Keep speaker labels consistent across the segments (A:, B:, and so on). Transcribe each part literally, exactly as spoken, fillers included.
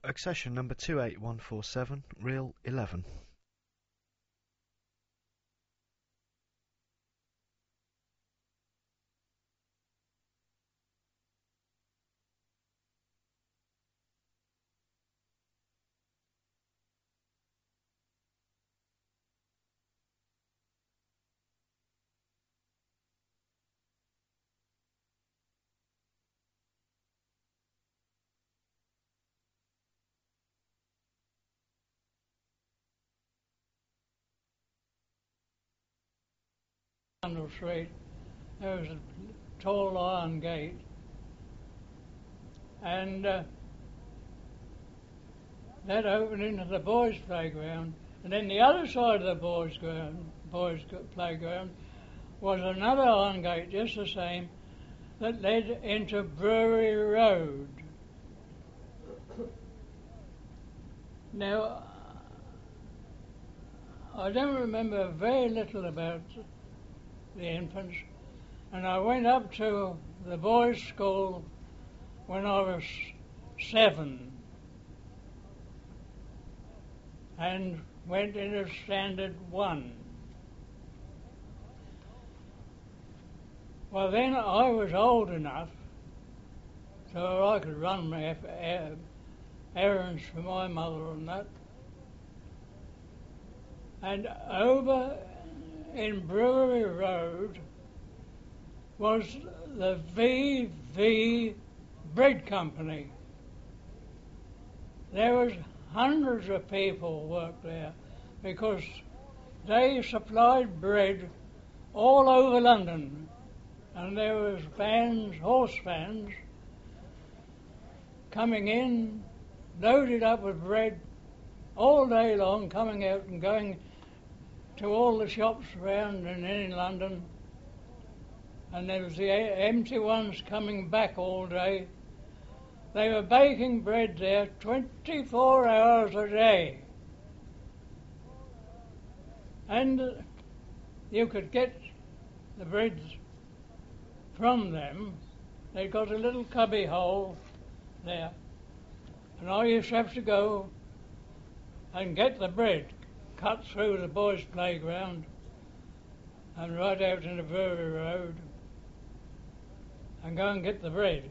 A: Accession number two eight one four seven, reel eleven.
B: Street, there was a tall iron gate, and uh, that opened into the boys' playground. And then the other side of the boys' ground, boys' playground, was another iron gate, just the same, that led into Brewery Road. Now, I don't remember very little about the infants, and I went up to the boys' school when I was seven and went into standard one. Well, then I was old enough so I could run my errands for my mother and that. And over in Brewery Road was the V V Bread Company. There was hundreds of people worked there because they supplied bread all over London, and there was vans, horse vans, coming in, loaded up with bread all day long, coming out and going to all the shops around and in London, and there was the empty ones coming back all day. They were baking bread there twenty-four hours a day, and you could get the bread from them. They got a little cubby hole there, and I used to have to go and get the bread, cut through the boys' playground and right out into Brewery Road and go and get the bread.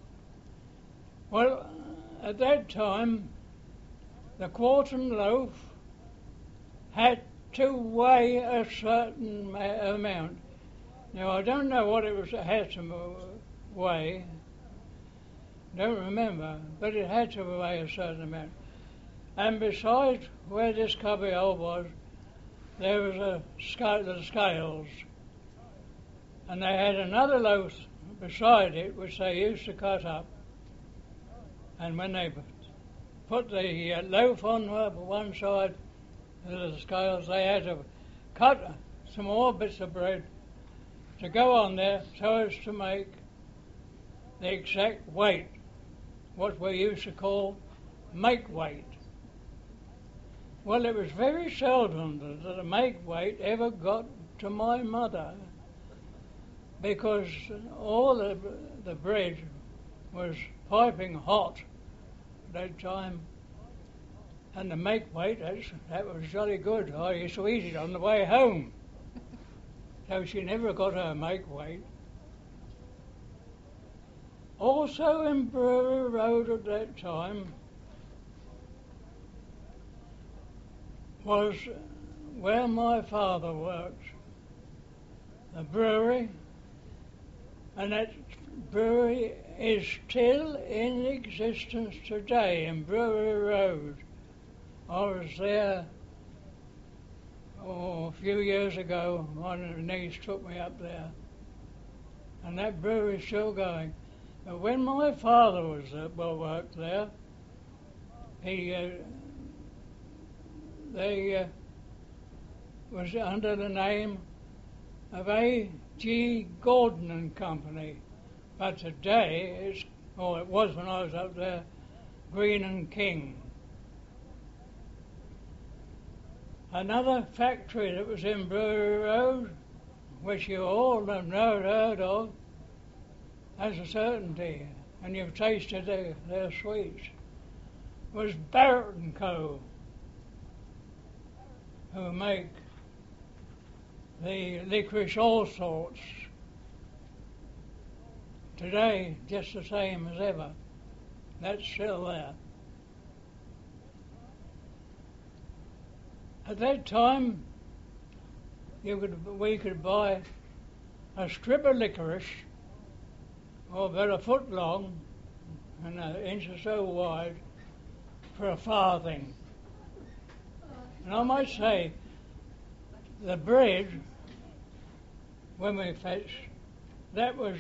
B: Well, at that time, the quartern loaf had to weigh a certain ma- amount. Now, I don't know what it was it had to weigh, don't remember, but it had to weigh a certain amount. And besides where this cubbyhole was, there was a scale, the scales, and they had another loaf beside it which they used to cut up. And when they put the uh, loaf on one side of the scales, they had to cut some more bits of bread to go on there so as to make the exact weight, what we used to call make weight. Well, it was very seldom that a make weight ever got to my mother, because all the, the bread was piping hot at that time, and the make weight, that's, that was jolly good. I used to eat it on the way home. So she never got her make weight. Also in Brewery Road at that time was where my father worked, the brewery, and that brewery is still in existence today in Brewery Road. I was there oh, a few years ago. One of the niece took me up there, and that brewery's still going. But when my father was uh, well worked there, he uh, they uh, was under the name of A G Gordon and Company, but today it's, or it was when I was up there, Green and King. Another factory that was in Brewery Road, which you all have never heard of, that's a certainty, and you've tasted their, their sweets. was Barrett and Co., who make the licorice all sorts. Today, just the same as ever. That's still there. At that time, you could, we could buy a strip of licorice, or about a foot long and an inch or so wide, for a farthing. And I might say, the bread, when we fetched, that was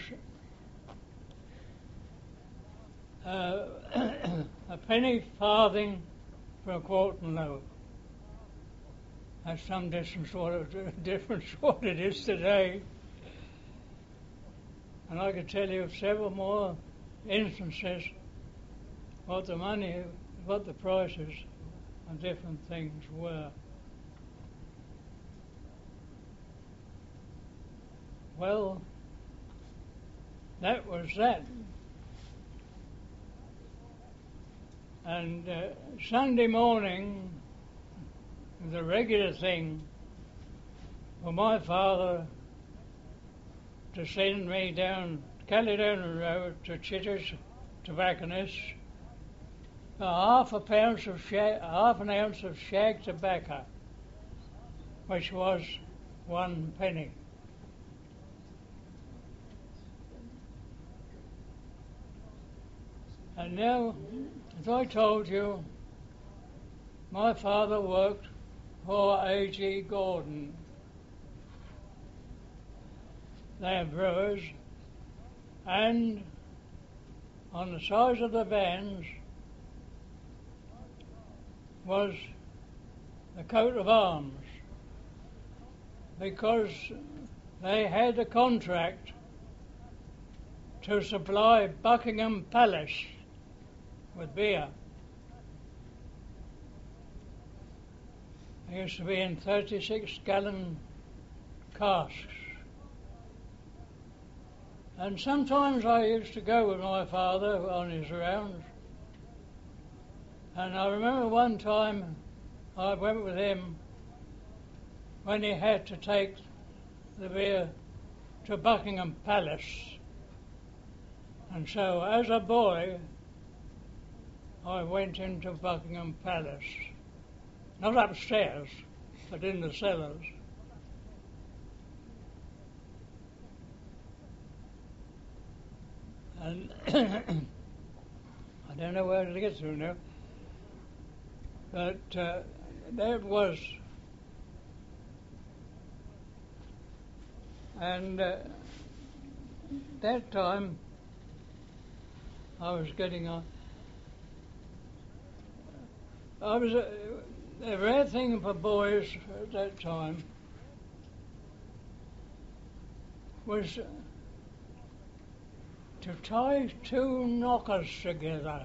B: uh, a penny farthing for a quartern loaf. That's some distance what it, difference what it is today. And I could tell you of several more instances what the money, what the prices of different things were. Well, that was that. And uh, Sunday morning was a regular thing for my father to send me down Caledonian Road to Chitter's Tobacconist for half a pound of shag, half an ounce of shag tobacco, which was one penny. And now, as I told you, my father worked for A G Gordon. They are brewers, and on the sides of the vans was the coat of arms, because they had a contract to supply Buckingham Palace with beer. It used to be in thirty-six gallon casks. And sometimes I used to go with my father on his rounds. And I remember one time I went with him when he had to take the beer to Buckingham Palace. And so as a boy, I went into Buckingham Palace. Not upstairs, but in the cellars. And I don't know where to get through now, but uh, that was, and uh, that time I was getting on. I was a, a rare thing for boys at that time was to tie two knockers together,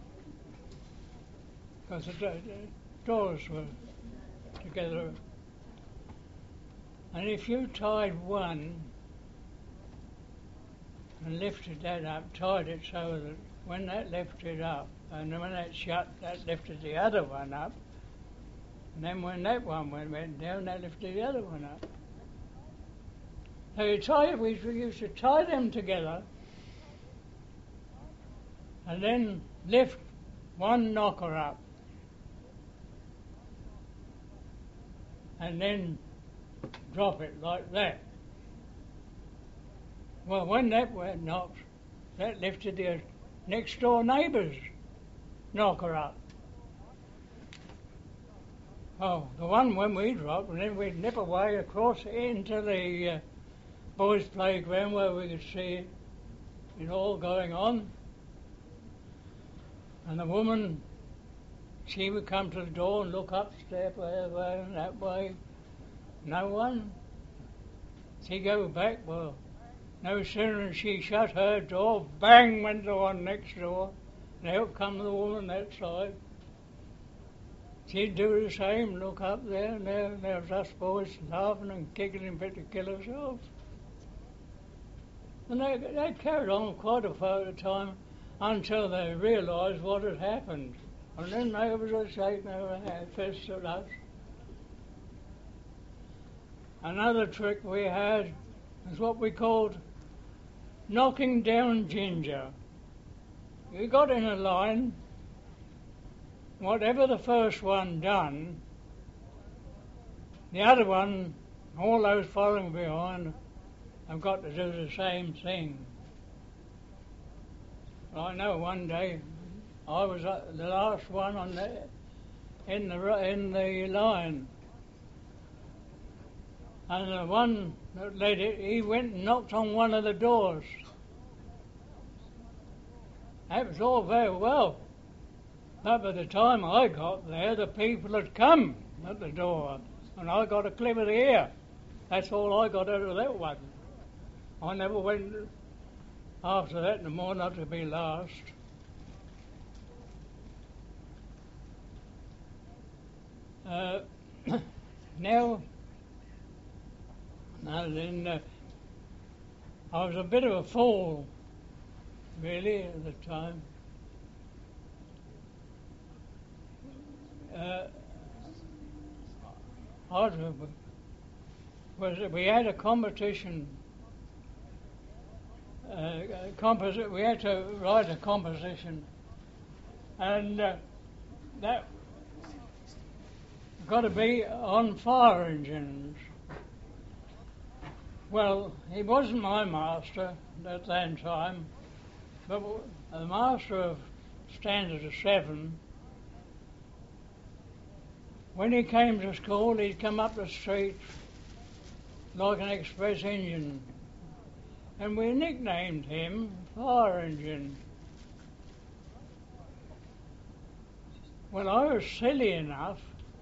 B: because the, the doors were together. And if you tied one and lifted that up, tied it so that when that lifted up, and then when that shut, that lifted the other one up, and then when that one went, went down, that lifted the other one up. So you tie, we used to tie them together, and then lift one knocker up, and then drop it like that. Well, when that went knocked, that lifted the next door neighbour's knocker up. Oh, the one when we dropped, and then we'd nip away across into the uh, boys' playground where we could see it all going on. And the woman, she would come to the door and look up, step way, that way. No one. She'd go back. Well, no sooner than she shut her door, bang went the one next door. And out come the woman that side. She'd do the same, look up there, and there, there was us boys laughing and kicking and fit to kill ourselves. And they, they carried on quite a far at a time, until they realised what had happened. And then neighbours were shaking their fists at us. Another trick we had was what we called knocking down ginger. You got in a line, whatever the first one done, the other one, all those following behind, have got to do the same thing. I know one day I was the last one on the in the in the line, and the one that led it, he went and knocked on one of the doors. That was all very well, but by the time I got there, the people had come at the door, and I got a clip of the ear. That's all I got out of that one. I never went after that no more, not to be last. Uh, now, now then, uh, I was a bit of a fool, really, at the time. Uh, I was, was we had a competition. Uh, composi- we had to write a composition, and uh, that got to be on fire engines. Well, he wasn't my master at that time, but the master of Standard of Seven. When he came to school, he'd come up the street like an express engine, and we nicknamed him Fire Engine. Well, I was silly enough,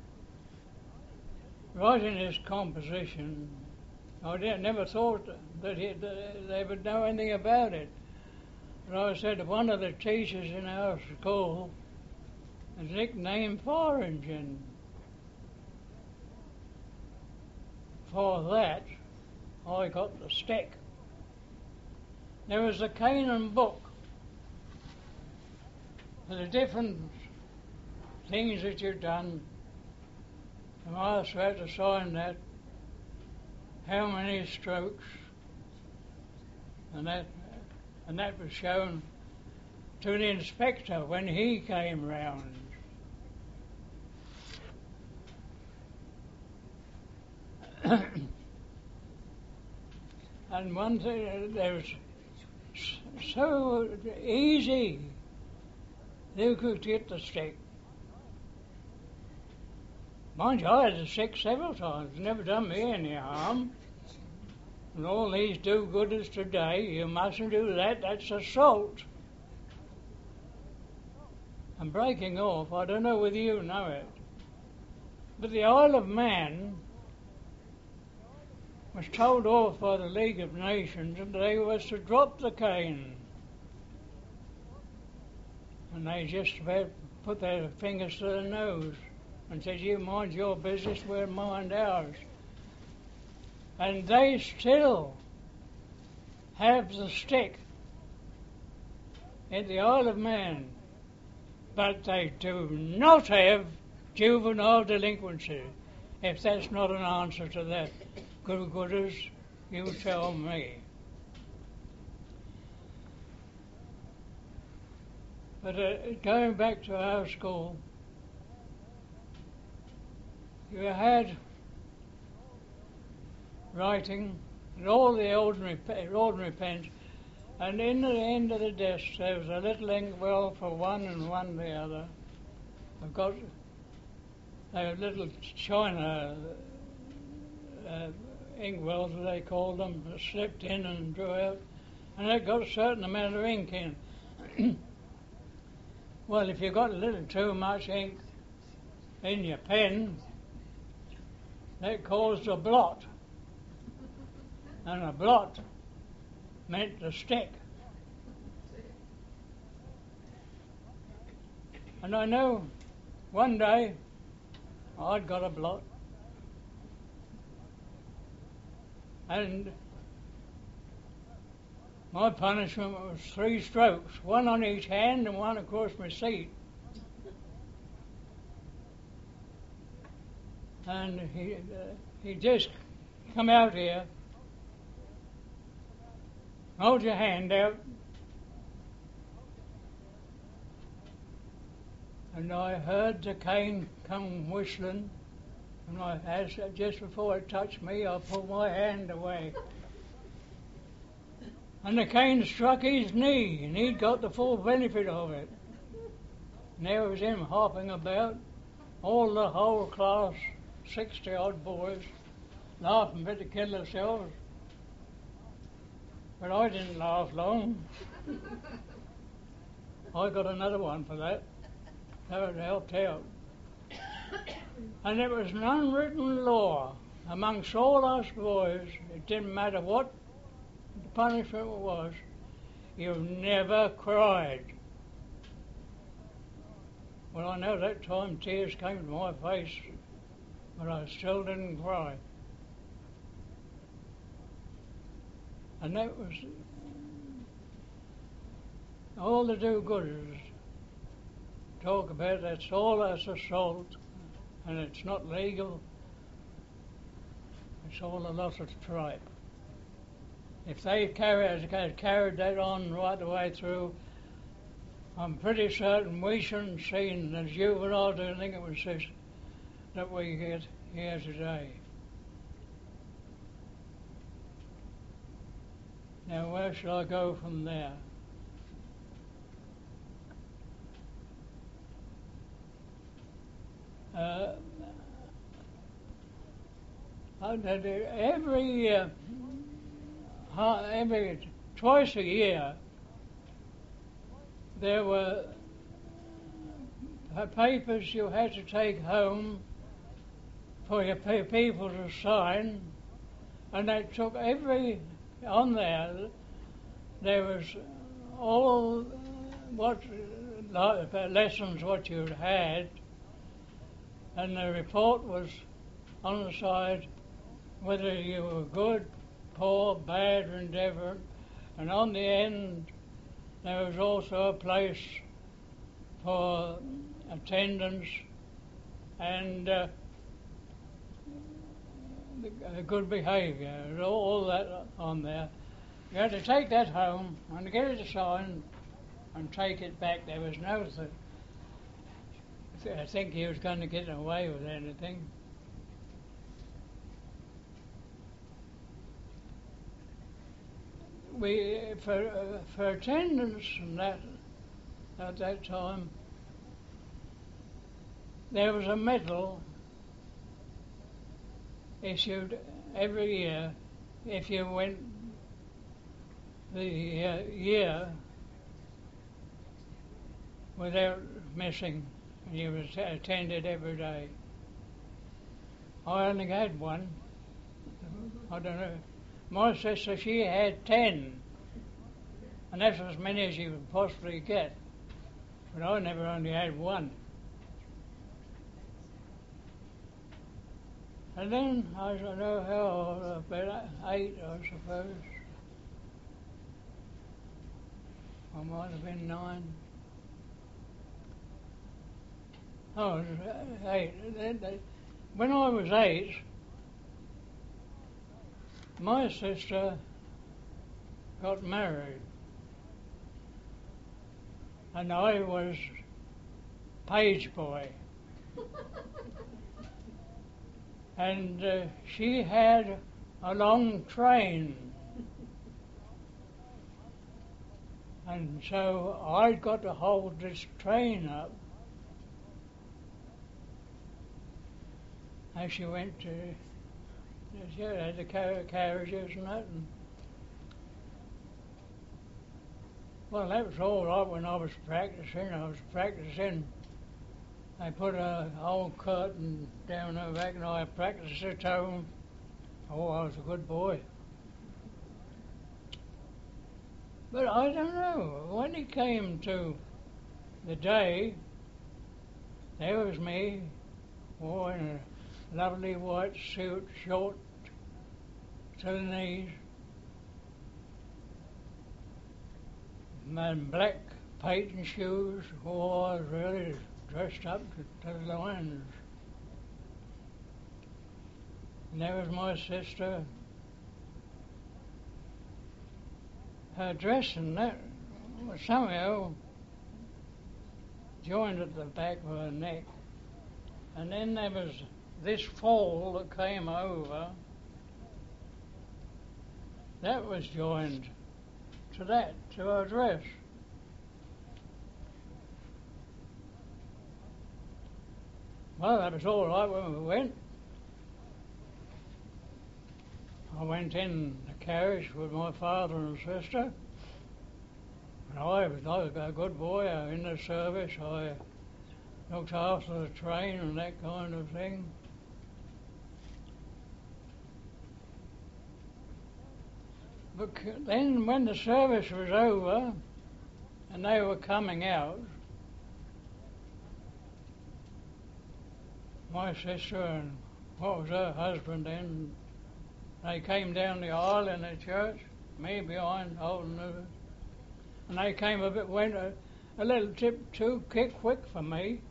B: writing this composition, I didn't, never thought that he, that they would know anything about it. But I said one of the teachers in our school is nicknamed Fire Engine. For that, I got the stick. There was a Canaan book for the different things that you've done. The master had to sign that, how many strokes, and that, and that was shown to the inspector when he came round. And one thing, there was so easy they could get the stick. Mind you, I had the stick several times, never done me any harm. And all these do-gooders today, you mustn't do that, that's assault. And breaking off, I don't know whether you know it, but the Isle of Man was told off by the League of Nations that they was to drop the cane. And they just about put their fingers to their nose and said, you mind your business, we'll mind ours. And they still have the stick at the Isle of Man, but they do not have juvenile delinquency. If that's not an answer to that, good gooders, you tell me. But uh, going back to our school, you had writing and all the ordinary, ordinary pens, and in the end of the desk there was a little inkwell for one and one the other. I've got a little china uh, inkwells, as they called them, that slipped in and drew out, and they got a certain amount of ink in. Well, if you got a little too much ink in your pen, that caused a blot, and a blot meant to stick. And I know one day I'd got a blot, and my punishment was three strokes, one on each hand and one across my seat. and he uh, he just come out here, hold your hand out, and I heard the cane come whistling, and I, as, just before it touched me, I pulled my hand away. And the cane struck his knee, and he'd got the full benefit of it. And there was him hopping about, all the whole class, sixty-odd boys, laughing fit to kill themselves. But I didn't laugh long. I got another one for that. That would helped out. And it was an unwritten law amongst all us boys, it didn't matter what the punishment was, you never cried. Well, I know that time tears came to my face, but I still didn't cry. And that was all the do-gooders talk about. That's all that's assault, and it's not legal. It's all a lot of tripe. If they carried, had carried that on right the way through, I'm pretty certain we shouldn't seen as juvenile delinquencies that we get here today. Now, where shall I go from there? Uh, every, uh, every twice a year, there were papers you had to take home for your people to sign, and they took every, on there, there was all what lessons what you'd had, and the report was on the side whether you were good, poor, bad, or indifferent, and on the end there was also a place for attendance and uh, the, uh, good behaviour. There was all that on there. You had to take that home and get it signed and take it back. There was no th- I think he was going to get away with anything. We, for, uh, for attendance and that, at that time, there was a medal issued every year if you went the uh, year without missing, and you was attended every day. I only had one. I don't know. My sister, she had ten, and that's as many as you could possibly get. But I never only had one. And then, I don't know how old, about eight, I suppose. I might have been nine. Oh, eight. When I was eight, my sister got married, and I was page boy. And uh, she had a long train, and so I got to hold this train up as she went to, she had the car- carriages and that. And well, that was all right when I was practicing. I was practicing. I put a old curtain down her back and I practiced at home. Oh, I was a good boy. But I don't know, when it came to the day, there was me, wore in a lovely white suit, short to the knees, and black patent shoes. Oh, I was really dressed up to, to the loins. And there was my sister. Her dress and that was somehow joined at the back of her neck. And then there was this fall that came over. That was joined to that, to her dress. Well, that was all right when we went. I went in the carriage with my father and sister. And I was, I was a good boy in the service. I looked after the train and that kind of thing. But then when the service was over and they were coming out, my sister and what was her husband then, they came down the aisle in the church, me behind holding her, and they came a bit, went a, a little tip too quick, quick for me.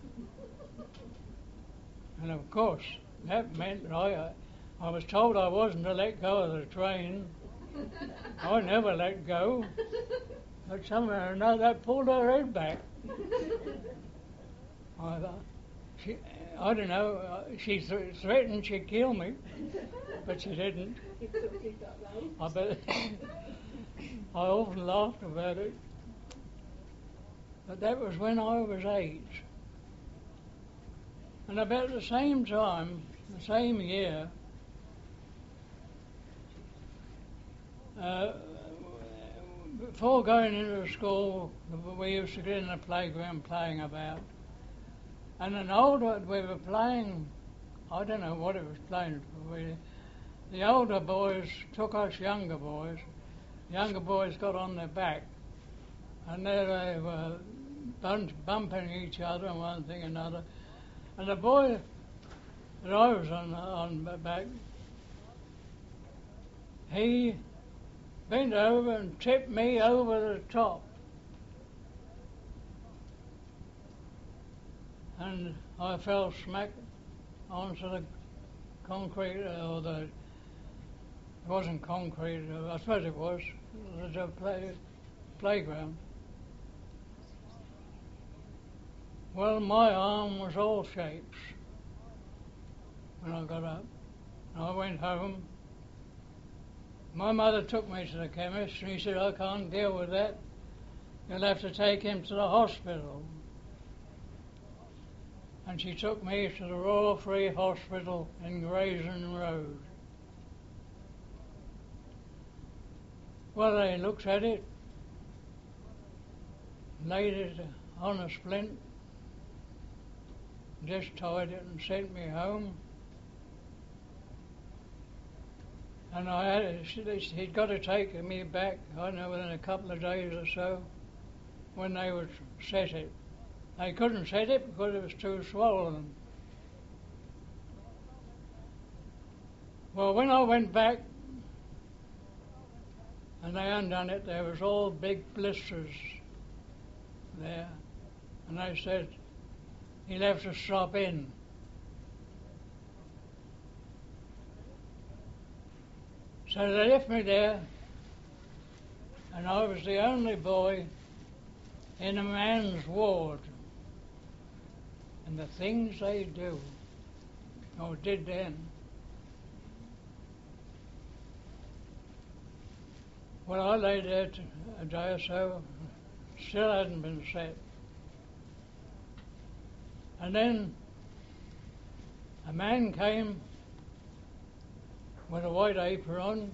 B: And of course, that meant that I, I was told I wasn't to let go of the train. I never let go. But somehow or another, that pulled her head back. I thought, she, I don't know, uh, she th- threatened she'd kill me, but she didn't. I bet. I often laughed about it. But that was when I was eight. And about the same time, the same year, uh, before going into school, we used to get in the playground playing about. And an older, we were playing, I don't know what it was playing for. We, the older boys took us younger boys. The younger boys got on their back. And there they were bump, bumping each other and one thing and another. And the boy that I was on, on my back, he bent over and tipped me over the top. And I fell smack onto the concrete, or the, it wasn't concrete, I suppose it was, it was a play, playground. Well, my arm was all shapes when I got up. And I went home. My mother took me to the chemist and he said, I can't deal with that. You'll have to take him to the hospital. And she took me to the Royal Free Hospital in Grayson Road. Well, they looked at it, laid it on a splint, just tied it and sent me home. And I had, he'd got to take me back, I don't know, within a couple of days or so, when they would set it. They couldn't set it because it was too swollen. Well, when I went back and they undone it, there was all big blisters there. And they said, he'll have to stop in. So they left me there, and I was the only boy in a man's ward. And the things they do, or did then. Well, I lay there a day or so, still hadn't been set. And then a man came with a white apron on,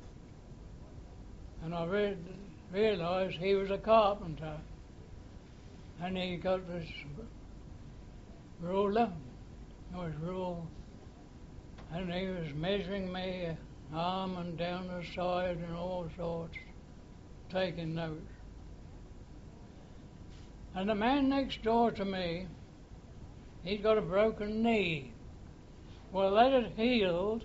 B: and I re- realised he was a carpenter. And he got this ruler, or his rule, and he was measuring me arm and down the side and all sorts, taking notes. And the man next door to me, he'd got a broken knee. Well, that had healed,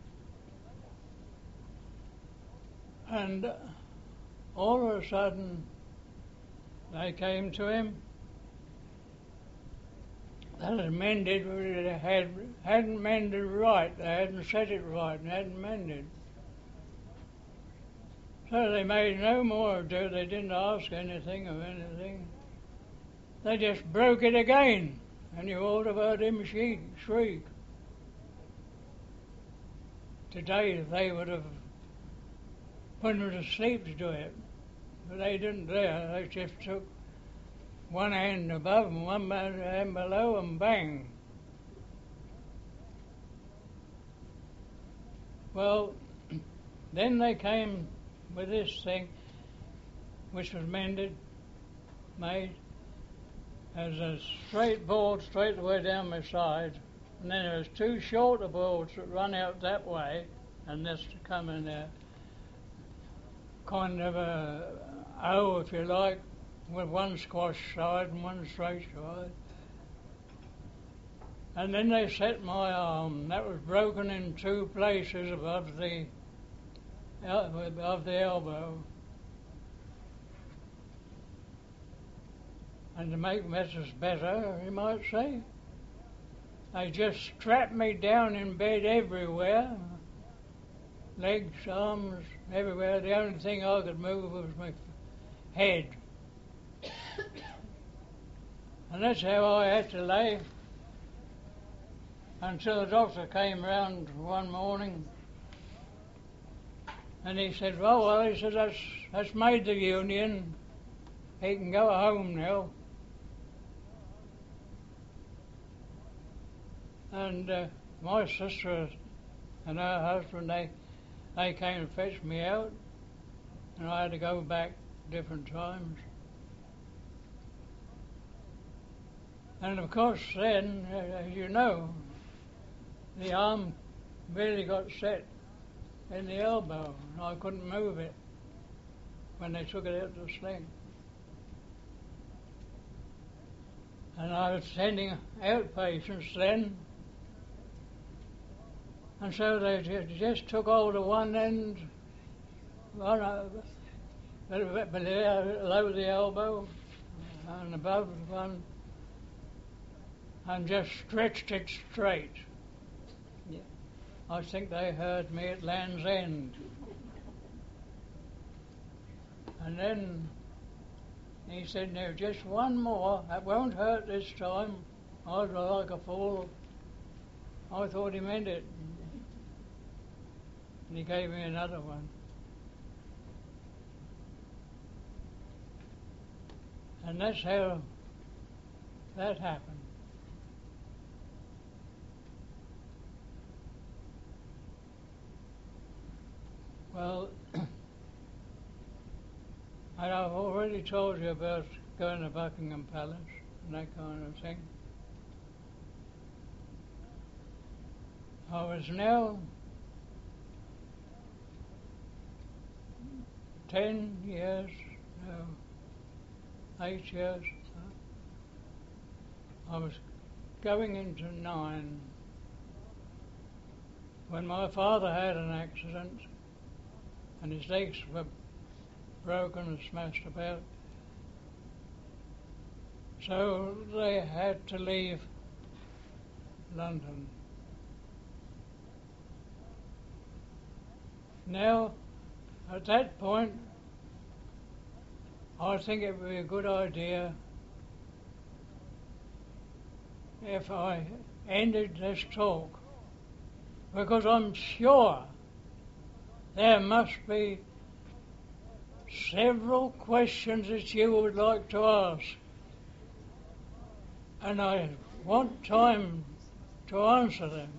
B: and all of a sudden they came to him. that had mended, they had, hadn't mended right. They hadn't set it right and hadn't mended. So they made no more ado. They didn't ask anything of anything. They just broke it again, and you ought to have heard him shriek. Today they would have put him to sleep to do it, but they didn't dare. They just took one hand above and one hand below and bang. Well, then they came with this thing, which was mended, made, as a straight board straight the way down my side, and then there was two shorter boards that run out that way, and this to come in there, kind of a O, if you like, with one squash side and one straight side. And then they set my arm. That was broken in two places above the above the elbow. And to make matters better, you might say, they just strapped me down in bed everywhere, legs, arms, everywhere. The only thing I could move was my head. And that's how I had to lay until the doctor came round one morning, and he said, well, well, he said, that's, that's made the union. He can go home now. And uh, my sister and her husband, they, they came and fetched me out, and I had to go back different times. And of course then, as you know, the arm really got set in the elbow, and I couldn't move it when they took it out of the sling. And I was sending out patients then, and so they just took hold of one end, one below the elbow and above one, and just stretched it straight. Yeah. I think they heard me at Land's End. And then he said, now just one more, that won't hurt this time. I was like a fool. I thought he meant it. And he gave me another one. And that's how that happened. Well, I've already told you about going to Buckingham Palace and that kind of thing. I was now ten years, no, eight years. I was going into nine when my father had an accident and his legs were broken and smashed about. So they had to leave London. Now, at that point, I think it would be a good idea if I ended this talk, because I'm sure there must be several questions that you would like to ask, and I want time to answer them.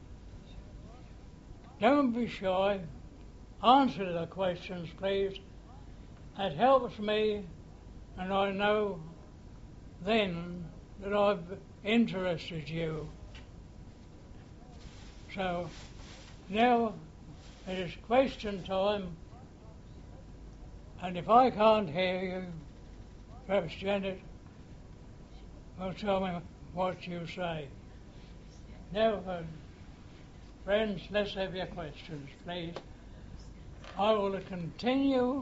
B: Don't be shy. Answer the questions, please. It helps me, and I know then that I've interested you. So now it is question time, and if I can't hear you, perhaps Janet will tell me what you say. Now, uh, friends, let's have your questions, please. I will continue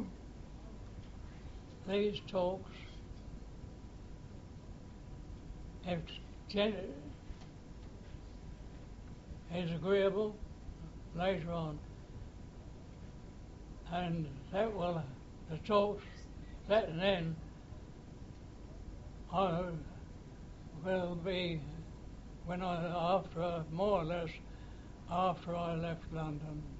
B: these talks if gen- is agreeable later on. And that will, the talks, that and then I will be, when I, after, more or less, after I left London.